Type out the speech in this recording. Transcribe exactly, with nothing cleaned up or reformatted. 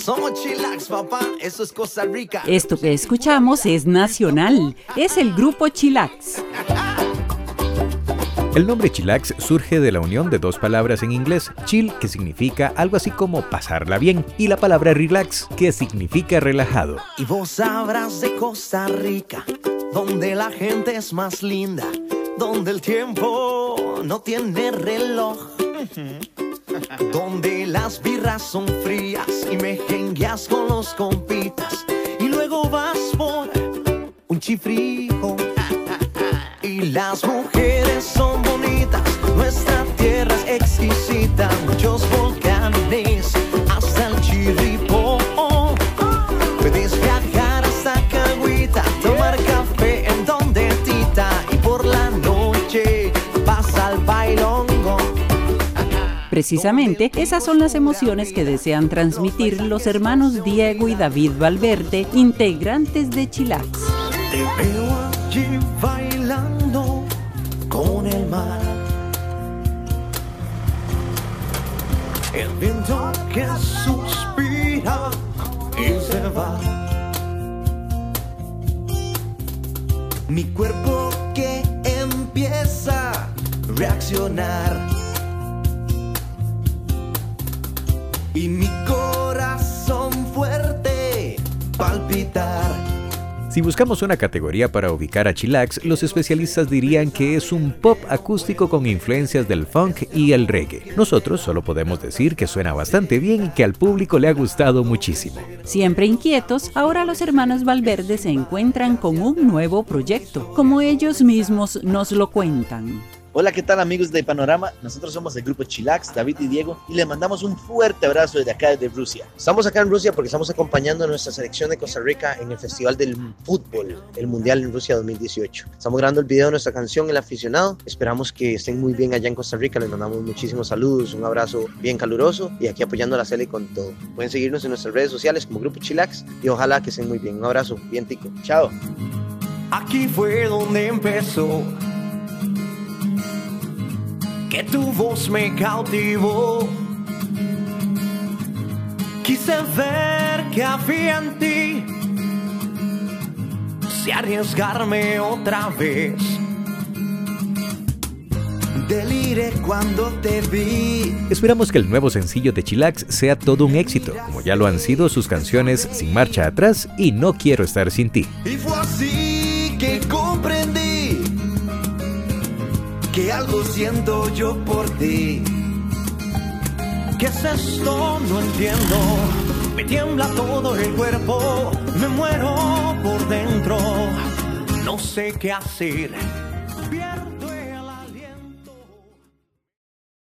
Somos chillax, papá, eso es Costa Rica. Esto que escuchamos es nacional, es el grupo Chillax. El nombre chillax surge de la unión de dos palabras en inglés, chill, que significa algo así como pasarla bien, y la palabra relax, que significa relajado. Y vos sabrás de Costa Rica, donde la gente es más linda, donde el tiempo no tiene reloj, donde las birras son frías y me jengueas con los compitas, y luego vas por un chifrijo. Y las mujeres son bonitas, nuestra tierra es exquisita, muchos volcanes hasta el Chirripó. Puedes viajar hasta Cahuita, tomar café en donde tita, y por la noche vas al bailongo. Precisamente, esas son las emociones que desean transmitir los hermanos Diego y David Valverde, integrantes de Chillax. Te veo allí bailando con el mar, el viento que suspira y se va, mi cuerpo que empieza a reaccionar y mi corazón fuerte palpitar. Si buscamos una categoría para ubicar a Chillax, los especialistas dirían que es un pop acústico con influencias del funk y el reggae. Nosotros solo podemos decir que suena bastante bien y que al público le ha gustado muchísimo. Siempre inquietos, ahora los hermanos Valverde se encuentran con un nuevo proyecto, como ellos mismos nos lo cuentan. Hola, ¿qué tal amigos de Panorama? Nosotros somos el grupo Chillax, David y Diego, y les mandamos un fuerte abrazo desde acá, desde Rusia. Estamos acá en Rusia porque estamos acompañando a nuestra selección de Costa Rica en el Festival del Fútbol, el Mundial en Rusia dos mil dieciocho. Estamos grabando el video de nuestra canción, El Aficionado. Esperamos que estén muy bien allá en Costa Rica. Les mandamos muchísimos saludos, un abrazo bien caluroso y aquí apoyando a la Cele con todo. Pueden seguirnos en nuestras redes sociales como Grupo Chillax y ojalá que estén muy bien. Un abrazo bien tico. Chao. Aquí fue donde empezó, que tu voz me cautivó. Quise ver qué había en ti, si arriesgarme otra vez. Deliré cuando te vi. Esperamos que el nuevo sencillo de Chillax sea todo un éxito, como ya lo han sido sus canciones Sin Marcha Atrás y No Quiero Estar Sin Ti. Y fue así que comprendí que algo siento yo por ti. ¿Qué es esto? No entiendo. Me tiembla todo el cuerpo, me muero por dentro. No sé qué hacer.